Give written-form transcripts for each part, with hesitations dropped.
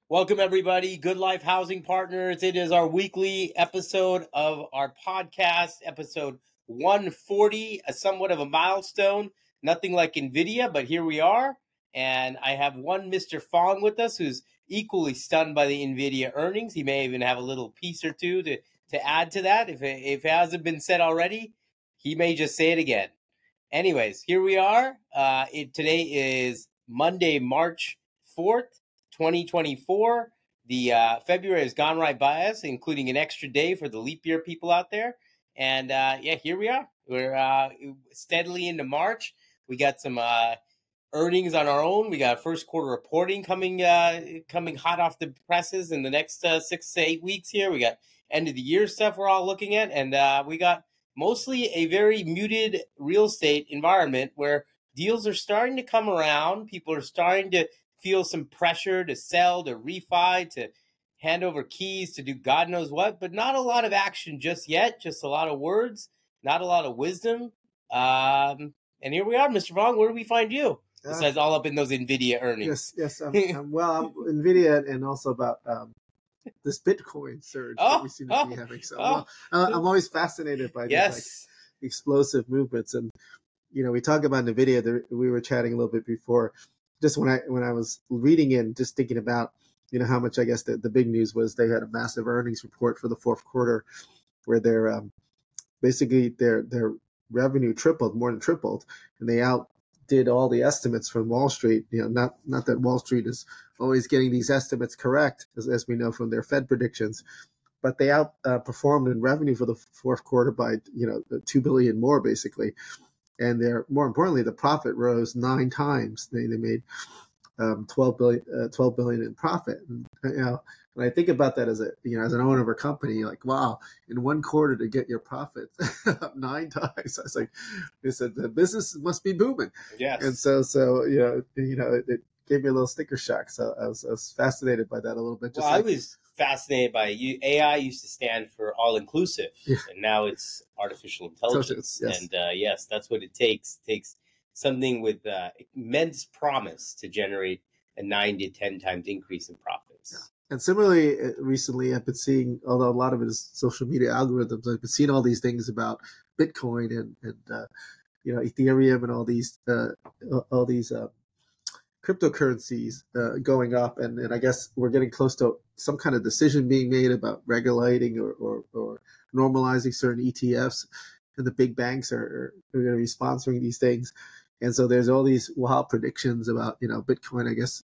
Welcome, everybody. Good Life Housing Partners. It is our weekly episode of our podcast, episode 140, somewhat of a milestone. Nothing like NVIDIA, but here we are. And I have one Mr. Fong with us who's equally stunned by the NVIDIA earnings. He may even have a little piece or two to add to that. If it hasn't been said already, he may just say it again. Anyways, here we are. Today is Monday, March 4th. 2024. The February has gone right by us, including an extra day for the leap year people out there. And here we are. We're steadily into March. We got some earnings on our own. We got first quarter reporting coming hot off the presses in the next 6 to 8 weeks here. We got end of the year stuff we're all looking at, and we got mostly a very muted real estate environment where deals are starting to come around. People are starting to feel some pressure to sell, to refi, to hand over keys, to do God knows what, but not a lot of action just yet, just a lot of words, not a lot of wisdom. And here we are, Mr. Fong. Where do we find you? Besides all up in those NVIDIA earnings. Yes. I'm NVIDIA and also about this Bitcoin surge that we seem to be having. So I'm always fascinated by these explosive movements. And, we talk about NVIDIA. We were chatting a little bit before. Just when I was reading it and just thinking about, how much I guess the big news was they had a massive earnings report for the fourth quarter where their revenue more than tripled, and they outdid all the estimates from Wall Street. Not that Wall Street is always getting these estimates correct, as we know from their Fed predictions, but they outperformed in revenue for the fourth quarter by $2 billion more basically. And more importantly, the profit rose 9 times. They made $12 billion in profit. And, when I think about that as an owner of a company, like, wow, in one quarter to get your profit up 9 times. I was like, the business must be booming. Yes. And so it gave me a little sticker shock. So I was fascinated by that a little bit. I was fascinated by AI used to stand for all inclusive, and now it's artificial intelligence. Yes. And yes, that's what it takes. It takes something with immense promise to generate a 9 to 10 times increase in profits. Yeah. And similarly, recently I've been seeing, although a lot of it is social media algorithms, I've been seeing all these things about Bitcoin and Ethereum and all these cryptocurrencies going up, and I guess we're getting close to some kind of decision being made about regulating or normalizing certain ETFs, and the big banks are going to be sponsoring these things, and so there's all these wild predictions about Bitcoin. I guess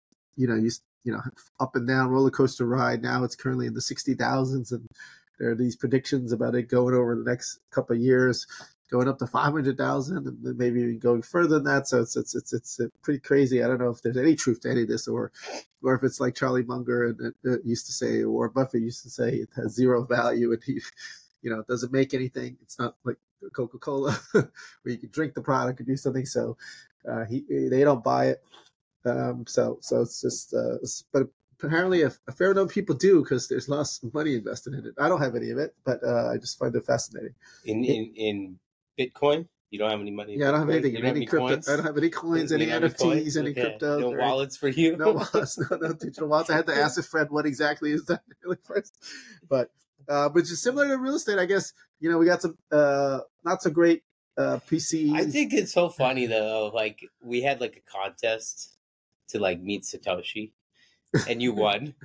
up and down roller coaster ride. Now it's currently in the 60,000s, and there are these predictions about it going over the next couple of years, going up to 500,000, and maybe even going further than that. So it's pretty crazy. I don't know if there's any truth to any of this, or if it's like Charlie Munger used to say, or Warren Buffett used to say, it has zero value, and he, it doesn't make anything. It's not like Coca-Cola where you can drink the product or do something. So they don't buy it. So it's just, but apparently a fair number of people do, because there's lots of money invested in it. I don't have any of it, but I just find it fascinating. In Bitcoin, you don't have any money? Yeah, I don't have anything. Any crypto. Coins? I don't have any coins, any NFTs, any crypto. No wallets for you? No wallets, no digital wallets. I had to ask a friend what exactly is that really first. But just similar to real estate, I guess, we got some not so great PC. I think it's so funny though. Like, we had like a contest to like meet Satoshi, and you won.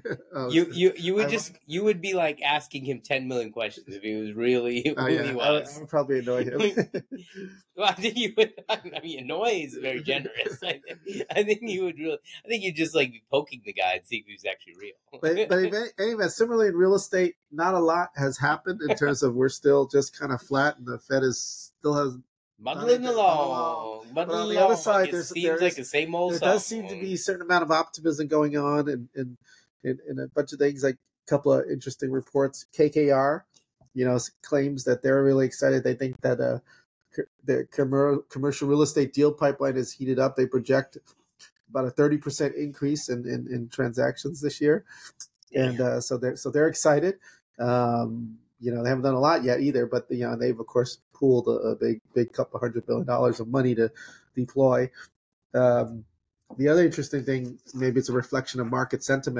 You would be like asking him 10 million questions if he was really who he was. I would probably annoy him. Well, I think you would. I mean, annoy is very generous. I think you would really. I think you'd just like be poking the guy and see if he was actually real. but anyway, similarly in real estate, not a lot has happened in terms of, we're still just kind of flat, and the Fed still has muddling along. But on the other side, it seems like the same old stuff. There does seem to be a certain amount of optimism going on, and a bunch of things, like a couple of interesting reports. KKR, claims that they're really excited. They think that the commercial real estate deal pipeline is heated up. They project about a 30% increase in transactions this year, and so they're excited. They haven't done a lot yet either, but they've of course pooled a big couple $100 billion of money to deploy. The other interesting thing, maybe it's a reflection of market sentiment,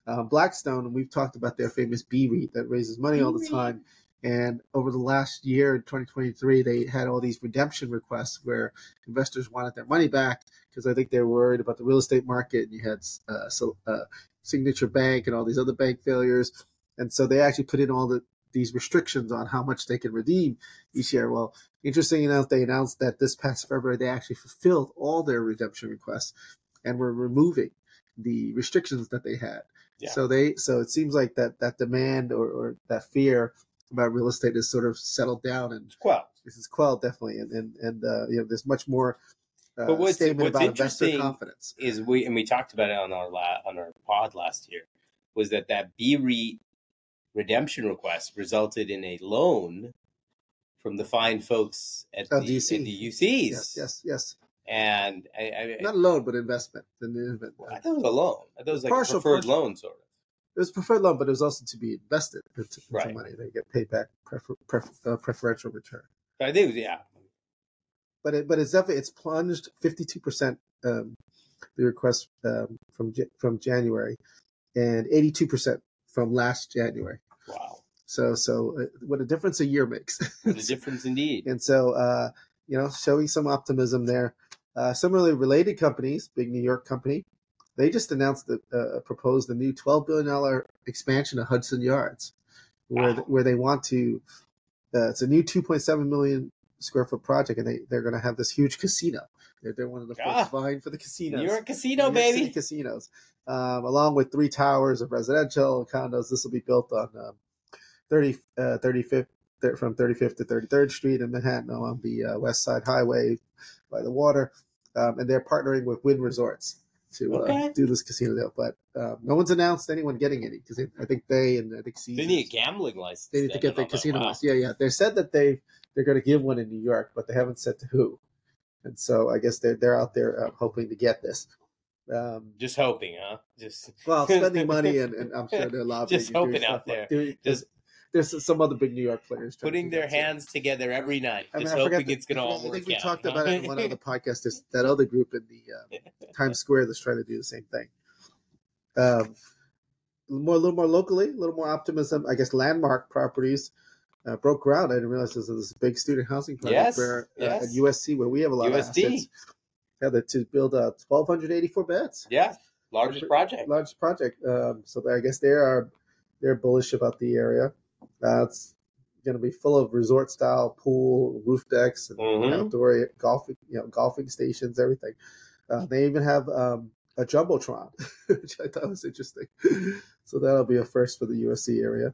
Blackstone, and we've talked about their famous B-REIT that raises money all the time. And over the last year, 2023, they had all these redemption requests where investors wanted their money back because I think they were worried about the real estate market. And you had Signature Bank and all these other bank failures. And so they actually put in these restrictions on how much they can redeem each year. Well, interesting enough, they announced that this past February, they actually fulfilled all their redemption requests and were removing the restrictions that they had. Yeah. So it seems like that demand or that fear about real estate is sort of settled down, and this is quelled definitely, and there's much more statement about investor confidence. Is we talked about it on our pod last year, was that B-REIT redemption request resulted in a loan from the fine folks at the UCs. Yes. And I not a loan, but investment. I thought it was a loan. I thought it was like a preferred loan, sort of. It was a preferred loan, but it was also to be invested into money. They get paid back preferential return. I think, yeah. But it's definitely plunged 52%. The request from January, and 82% from last January. Wow. So what a difference a year makes. What a difference indeed. And so showing some optimism there. Similarly, related companies, big New York company, they just announced proposed a new $12 billion expansion of Hudson Yards, where they want to. It's a new 2.7 million square foot project, and they're going to have this huge casino. They're one of the folks vying for the casinos. New York casino, baby. City casinos, along with 3 towers of residential condos. This will be built on 35th from 35th to 33rd Street in Manhattan on the West Side Highway by the water, and they're partnering with Wynn Resorts to do this casino deal. But no one's announced anyone getting any because I think they need a gambling license. They need to get their casino license. Yeah. They said that they're going to give one in New York, but they haven't said to who. And so I guess they're out there hoping to get this. Just hoping, huh? Spending money, and I'm sure they're lobbying. Just hoping out there. There's some other big New York players putting their hands together every night, hoping it's going to all work out. I think we talked about it in one of the podcasts. There's that other group in the Times Square that's trying to do the same thing. A little more locally, a little more optimism. I guess Landmark Properties broke ground. I didn't realize this was a big student housing project at USC, where we have a lot of assets. To build 1,284 beds. Yeah, largest project. So I guess they're bullish about the area. It's going to be full of resort style pool, roof decks, and outdoor golfing stations, everything. They even have a jumbotron, which I thought was interesting. So that'll be a first for the USC area.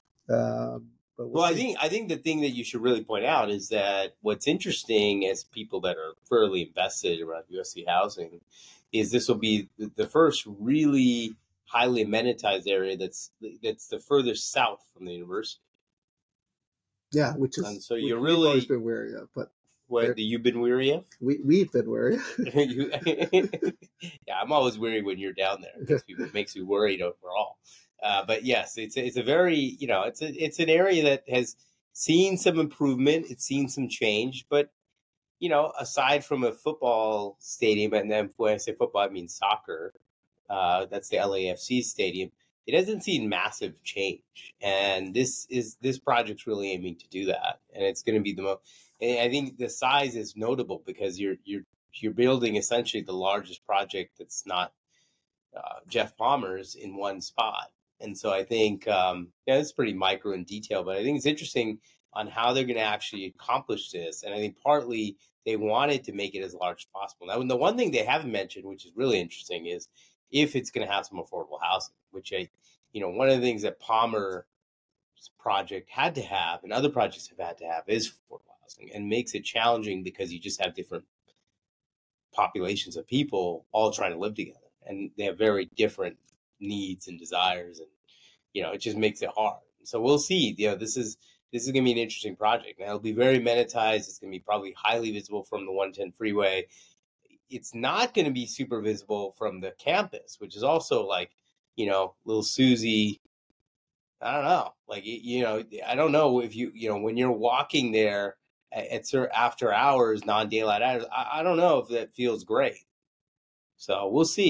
I think the thing that you should really point out is that what's interesting as people that are fairly invested around USC housing is this will be the first really highly amenitized area that's the furthest south from the university. Yeah, which is, and so you've always been wary of, but what you've been wary of? We've been wary. Yeah, I'm always wary when you're down there. It makes me worried overall. But yes, it's a very it's an area that has seen some improvement. It's seen some change, but aside from a football stadium, and then when I say football, I mean soccer. That's the LAFC stadium. It hasn't seen massive change, and this project's really aiming to do that. And it's going to be the most. And I think the size is notable because you're building essentially the largest project that's not Jeff Palmer's in one spot. And so I think it's pretty micro in detail, but I think it's interesting on how they're going to actually accomplish this. And I think partly they wanted to make it as large as possible. Now, the one thing they haven't mentioned, which is really interesting, is if it's going to have some affordable housing, which one of the things that Palmer's project had to have and other projects have had to have is affordable housing, and makes it challenging because you just have different populations of people all trying to live together, and they have very different needs and desires, and it just makes it hard. So we'll see. This is going to be an interesting project. Now it'll be very amenitized. It's going to be probably highly visible from the 110 freeway. It's not going to be super visible from the campus, which is also like, little Susie. I don't know. Like, I don't know if when you're walking there at after hours, non-daylight hours, I don't know if that feels great. So we'll see.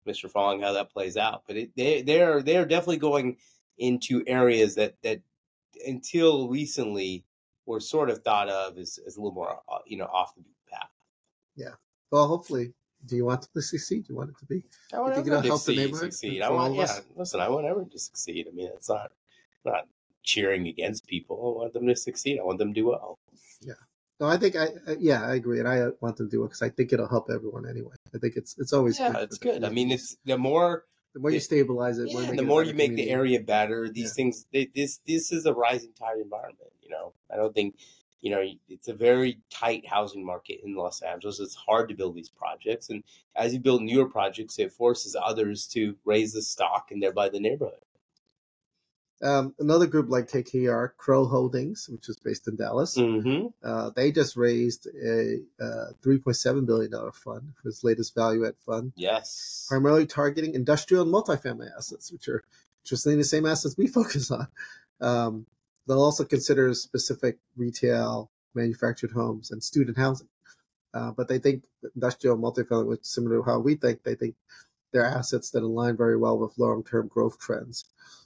Mr. Fong, how that plays out. But they're definitely going into areas that until recently were sort of thought of as a little more off the beaten path. Yeah. Well, hopefully. Do you want it to succeed? Do you want it to be? I want you think it'll help the everyone to neighborhood succeed. for I all want, of yeah. us? Listen, I want everyone to succeed. I mean, it's not cheering against people. I want them to succeed. I want them to do well. Yeah. No, I think I agree, and I want them to do it because I think it'll help everyone anyway. I think it's always good. It's good. I mean, it's the more you stabilize it, the more you make the area better. These things, this is a rising tide environment. I don't think it's a very tight housing market in Los Angeles. It's hard to build these projects, and as you build newer projects, it forces others to raise the stock and thereby the neighborhood. Another group like KKR, Crow Holdings, which is based in Dallas, they just raised a $3.7 billion fund for its latest value add fund. Yes. Primarily targeting industrial and multifamily assets, which are interestingly the same assets we focus on. They'll also consider specific retail, manufactured homes, and student housing. But they think industrial and multifamily, which is similar to how we think, they think they're assets that align very well with long-term growth trends.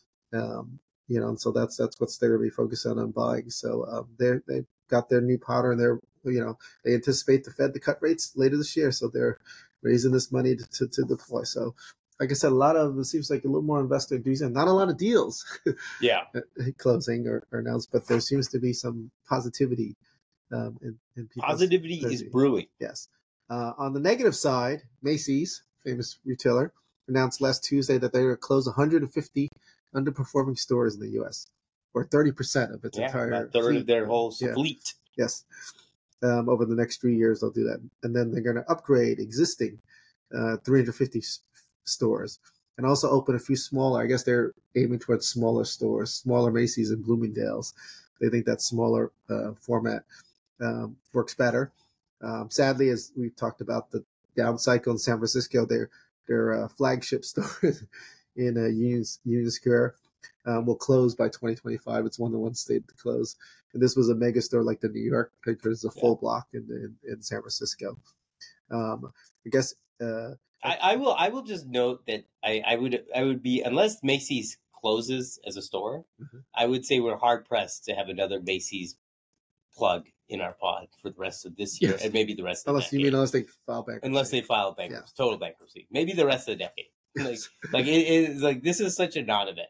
And so that's what they're going to be focused on buying. So they've got their new powder, and they anticipate the Fed to cut rates later this year. So they're raising this money to deploy. So, like I said, it seems like a little more investor enthusiasm. Not a lot of deals, closing or announced, but there seems to be some positivity. In positivity is brewing. Yes. On the negative side, Macy's, famous retailer, announced last Tuesday that they're going to close 150 underperforming stores in the U.S., or 30% of its entire about a third of their whole fleet. Yes. Over the next 3 years, they'll do that. And then they're going to upgrade existing 350 stores and also open a few smaller. I guess they're aiming towards smaller stores, smaller Macy's and Bloomingdale's. They think that smaller format works better. Sadly, as we've talked about the down cycle in San Francisco, their flagship store in Union Square will close by 2025. It's one of the ones slated to close. And this was a mega store like the New York. There's a full block in San Francisco. I guess I will just note that I would be, unless Macy's closes as a store, I would say we're hard pressed to have another Macy's plug in our pod for the rest of this year and maybe the rest of the decade. Unless they file bankruptcy. Unless they file bankruptcy, total bankruptcy. Maybe the rest of the decade. It's like this is such a non-event.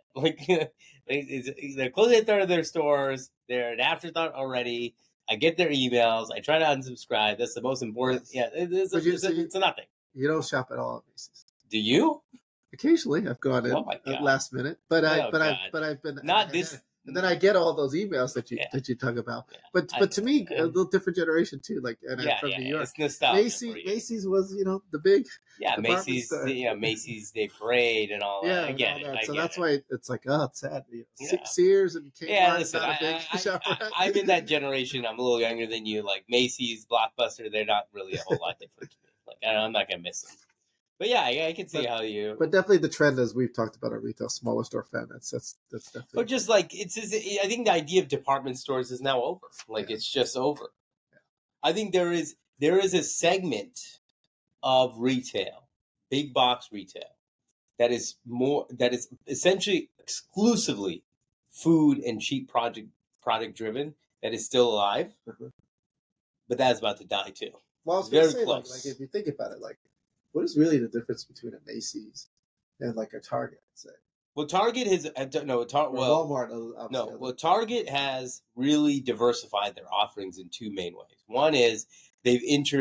They're closing a third of their stores. They're an afterthought already. I get their emails. I try to unsubscribe. That's the most important. Yeah, it's nothing. You don't shop at all at Macy's. Do you? Occasionally, I've gone in at last minute, but I've been not this. And then I get all those emails that you talk about. Yeah. But to me, a little different generation too. I'm from New York. It's nostalgia. Macy's was the big Macy's Macy's Day Parade and all that. I get it. So that's why it's like, oh, it's sad. Sears and Kmart. Yeah, listen, I'm in that generation. I'm a little younger than you. Like Macy's, Blockbuster, they're not really a whole lot different to me. I'm not gonna miss them. But yeah, I can see how you. But definitely the trend, as we've talked about, our retail smaller store fan. That's definitely. But just I think the idea of department stores is now over. It's just over. Yeah. I think there is a segment of retail, big box retail, that is essentially exclusively food and cheap product driven. That is still alive, but that's about to die too. Well, I was going to say, like if you think about it, what is really the difference between a Macy's and a Target? I'd say. Well, Target has Walmart. No, well, Target has really diversified their offerings in two main ways. One is they've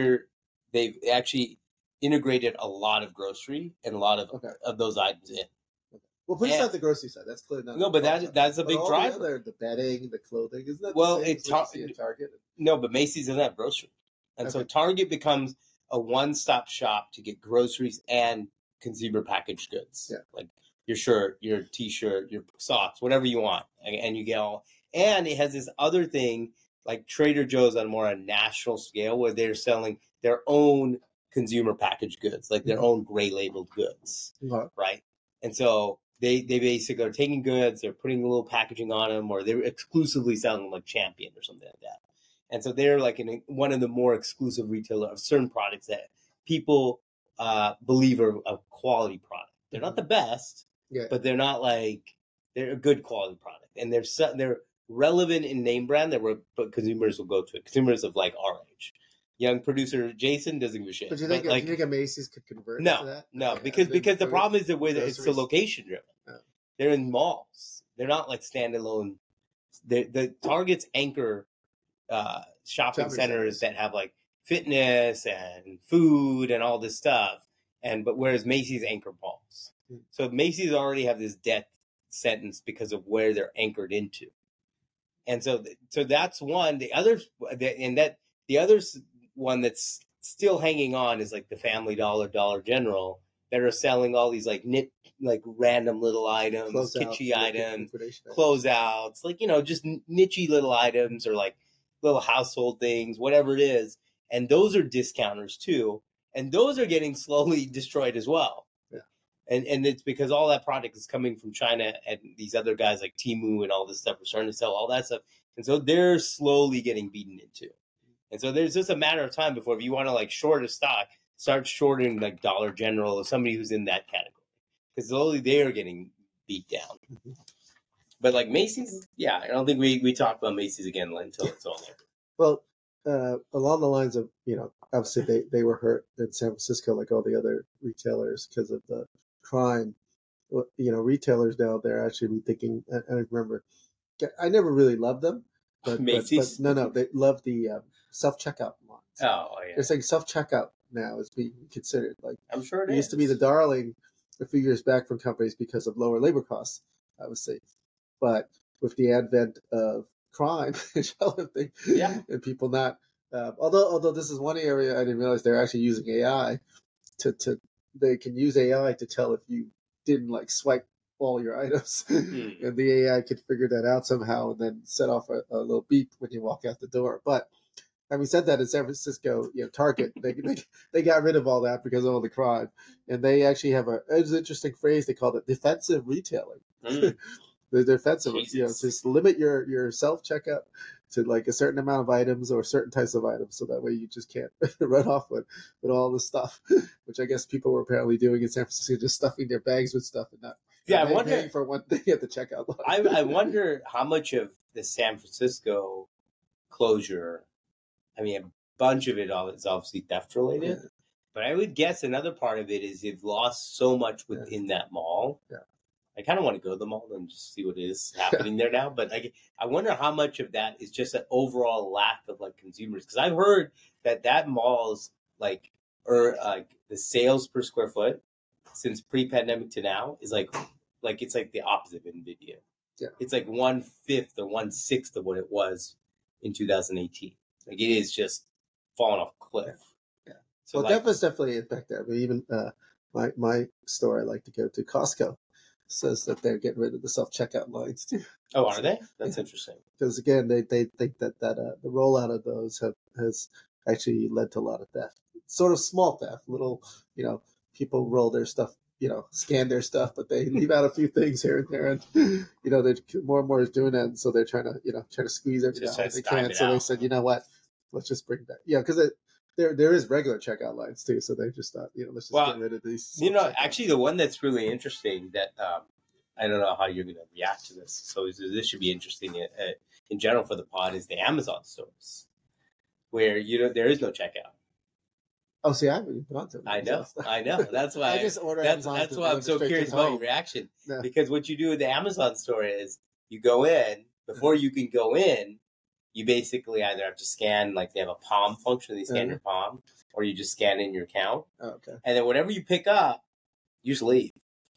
actually integrated a lot of grocery and a lot of those items in. Okay. Well, put aside the grocery side. That's clearly not. No, but that's a big driver. The bedding, the clothing, isn't that? Well, it's Target. No, but Macy's doesn't have grocery, and so Target becomes a one-stop shop to get groceries and consumer packaged goods, like your shirt, your T-shirt, your socks, whatever you want, and you get all. And it has this other thing like Trader Joe's on a national scale, where they're selling their own consumer packaged goods, like their own gray labeled goods, right? And so they basically are taking goods, they're putting a little packaging on them, or they're exclusively selling them like Champion or something like that. And so they're one of the more exclusive retailers of certain products that people believer of quality product. They're not the best, Yeah. but they're not like they're a good quality product, and they're relevant in name brand that consumers will go to. Consumers of like our age. Young producer Jason doesn't give a shit. But do you think a Macy's could convert into that? No, because the problem is that it's the location driven. Oh. They're in malls. They're not like standalone. The Target's anchor shopping centers that have like fitness and food and all this stuff, but whereas Macy's anchor malls. So Macy's already have this death sentence because of where they're anchored into, and so that's one. The other one that's still hanging on is like the Family Dollar, Dollar General that are selling all these like random little items, kitschy items, closeouts, like just nichey little items or like little household things, whatever it is, and those are discounters too, and those are getting slowly destroyed as well. And it's because all that product is coming from China, and these other guys like Temu and all this stuff are starting to sell all that stuff. And so they're slowly getting beaten into. And so there's just a matter of time before, if you want to like short a stock, start shorting like Dollar General or somebody who's in that category. Because slowly they are getting beat down. Mm-hmm. But like Macy's, yeah, I don't think we talk about Macy's again until it's all there. Well, along the lines of, obviously they were hurt in San Francisco like all the other retailers because of the crime. Retailers now, they're actually rethinking. I remember, I never really loved them, but Macy's. But no, they love the self-checkout lines. Oh yeah, it's like self-checkout now is being considered. Like I'm sure it used to be the darling a few years back from companies because of lower labor costs, obviously, but with the advent of crime and people not. Although this is one area I didn't realize they're actually using AI to they can use AI to tell if you didn't like swipe all your items, and the AI could figure that out somehow and then set off a little beep when you walk out the door. But having said that, in San Francisco, Target they got rid of all that because of all the crime, and they actually have it's an interesting phrase they call it defensive retailing. The defensive, just limit your self checkout to like a certain amount of items or certain types of items, so that way you just can't run off with all the stuff, which I guess people were apparently doing in San Francisco, just stuffing their bags with stuff and not I wonder paying for one thing at the checkout line. I wonder how much of the San Francisco closure, I mean, a bunch of it is obviously theft related, but I would guess another part of it is they've lost so much within that mall. Yeah. I kind of want to go to the mall and just see what is happening there now. But I wonder how much of that is just an overall lack of like consumers. Because I've heard that mall's like the sales per square foot since pre-pandemic to now is like it's like the opposite of NVIDIA. Yeah. It's like 1/5 or 1/6 of what it was in 2018. Like it is just falling off a cliff. Yeah. So well, that was definitely an impact there. But even my store I like to go to, Costco, says that they're getting rid of the self-checkout lines too. Oh, are they? That's interesting. Because again, they think that the rollout of those has actually led to a lot of theft. Sort of small theft, little, people roll their stuff, scan their stuff, but they leave out a few things here and there, and they're more and more is doing that, and so they're trying to squeeze everything out they can. So they said, you know what, let's just bring back, because there is regular checkout lines too, so they just thought, let's just get rid of these. Actually, the one that's really interesting that I don't know how you're going to react to this, so this should be interesting in general for the pod, is the Amazon stores, where there is no checkout. Oh, see, I haven't gone to them. I know. That's why I just order. That's why I'm so curious about your reaction, because what you do with the Amazon store is you go in before you can go in. You basically either have to scan, like they have a palm function, they scan your palm, or you just scan in your account. Oh, okay. And then whatever you pick up, you just leave.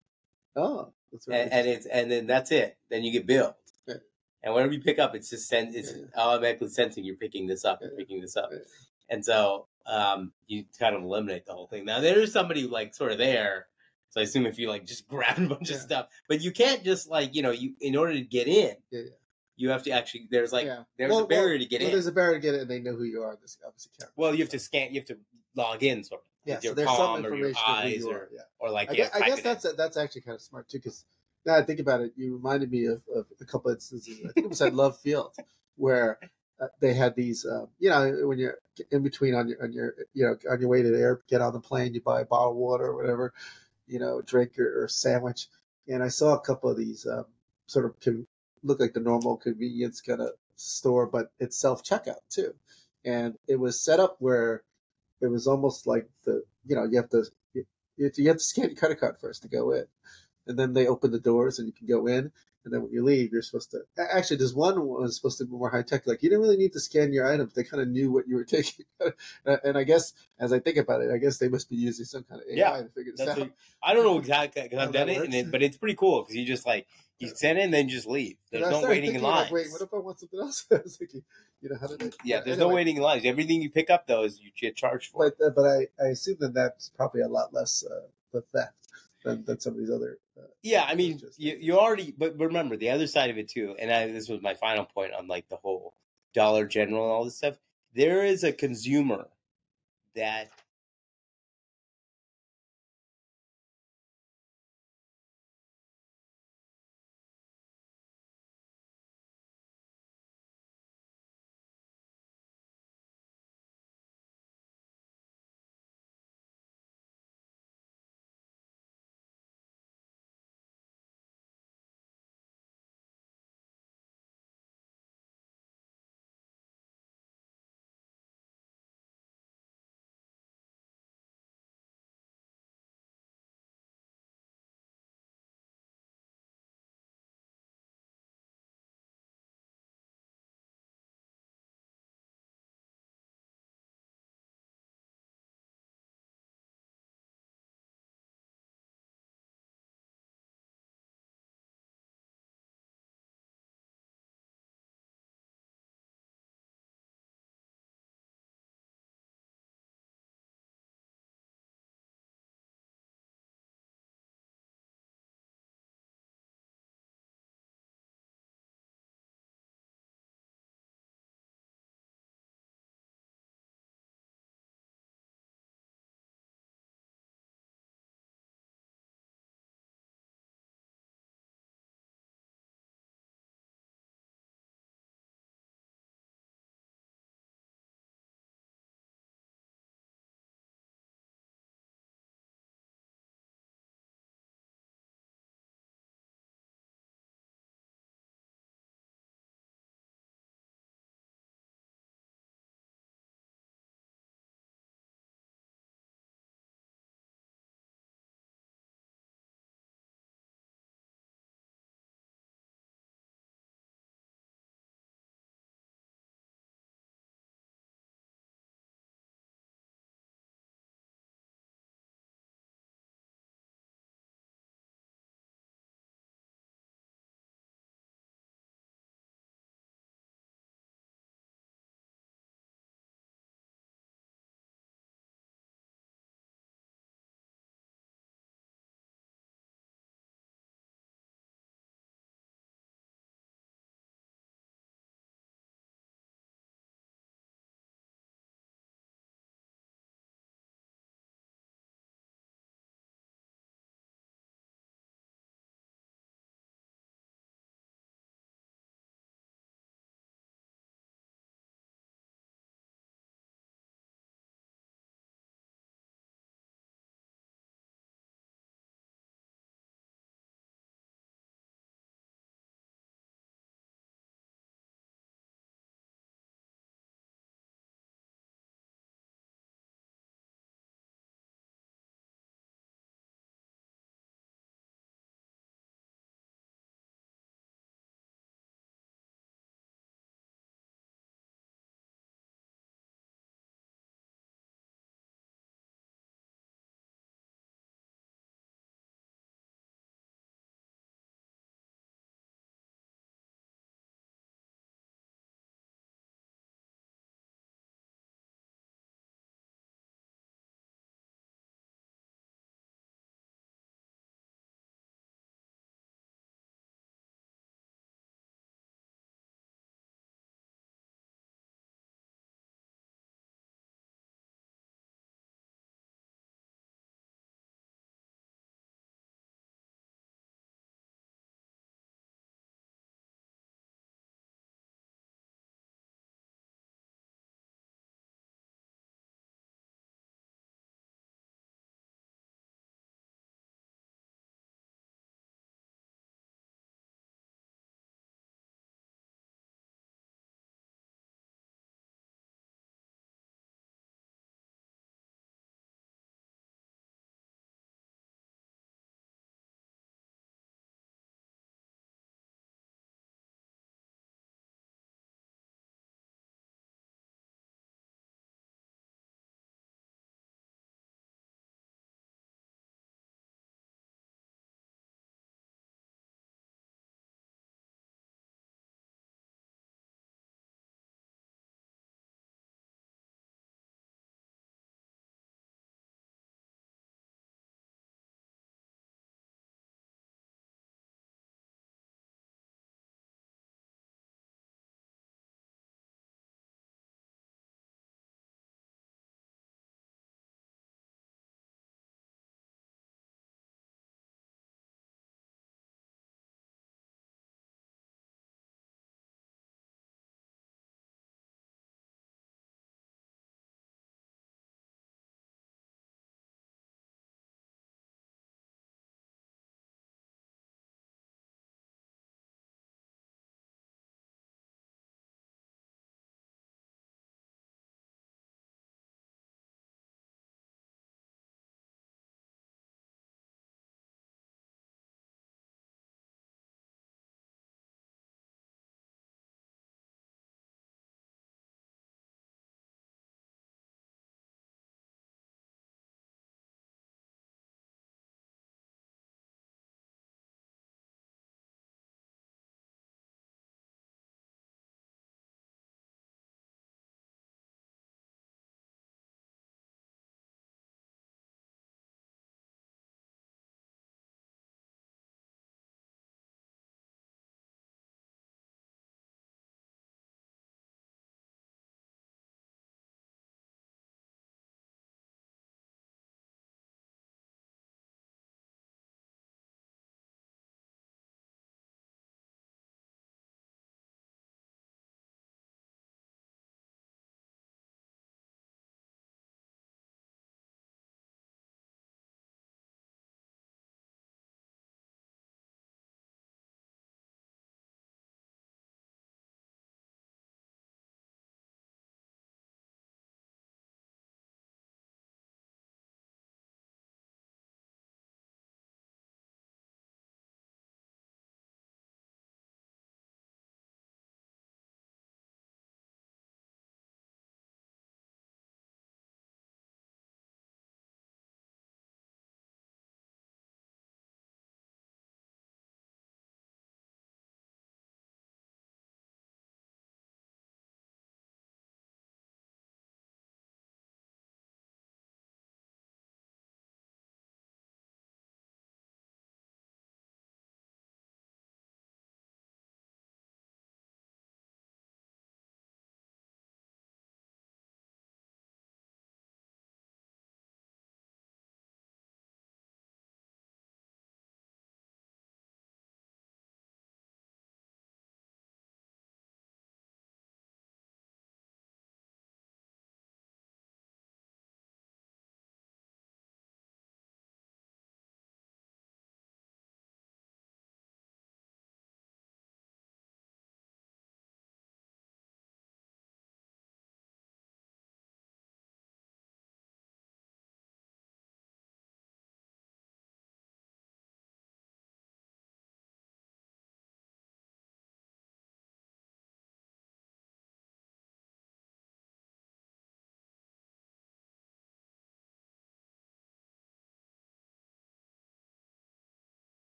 Oh, that's right. And then that's it. Then you get billed. Yeah. And whatever you pick up, it's just automatically sensing you're picking this up and picking this up. Yeah. And so you kind of eliminate the whole thing. Now there is somebody like sort of there. So I assume if you like just grab a bunch of stuff, but you can't just like, you in order to get in. Yeah. You have to actually. There's a barrier to get in. There's a barrier to get in, and they know who you are in this account. Well, you have to scan. You have to log in, sort of. Yeah, with your so there's palm some or your information eyes, who you are. or like. I guess that's actually kind of smart too, because now I think about it, you reminded me of a couple of instances. I think it was at Love Field where they had these. When you're in between on your on your way to the air, get on the plane, you buy a bottle of water or whatever, drink or sandwich. And I saw a couple of these sort of look like the normal convenience kind of store, but it's self checkout too. And it was set up where it was almost like you have to scan your credit card first to go in, and then they open the doors and you can go in. And then when you leave, you're supposed to. Actually, there's one was supposed to be more high tech. Like you didn't really need to scan your items; they kind of knew what you were taking. And I guess, as I think about it, I guess they must be using some kind of AI to figure this out. I don't know exactly because I've done it, but it's pretty cool because you just you send it and then just leave. There's no waiting in lines. Wait, what if I want something else? I was thinking, how did there's no waiting in lines. Everything you pick up though is you get charged for. But I assume that's probably a lot less the theft than some of these other. I mean, you already, but remember the other side of it too. And this was my final point on the whole Dollar General and all this stuff. There is a consumer that